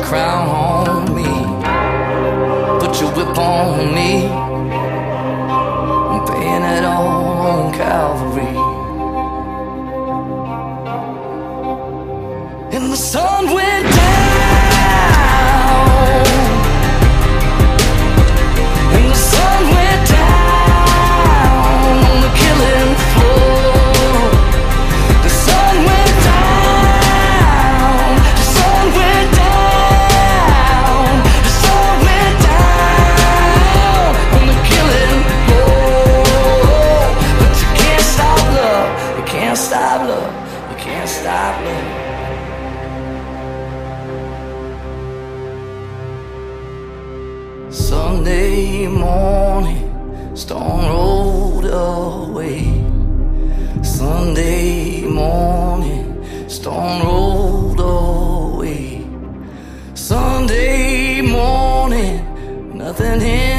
crown on me, put your whip on me. I'm paying it all on Calvary. And the sun went down, and the sun went down on the killing floor. The sun went down, the sun went down, the sun went down on the killing floor. But you can't stop love, you can't stop love, you can't stop love. Sunday morning, storm rolled away. Sunday morning, storm rolled away. Sunday morning, nothing in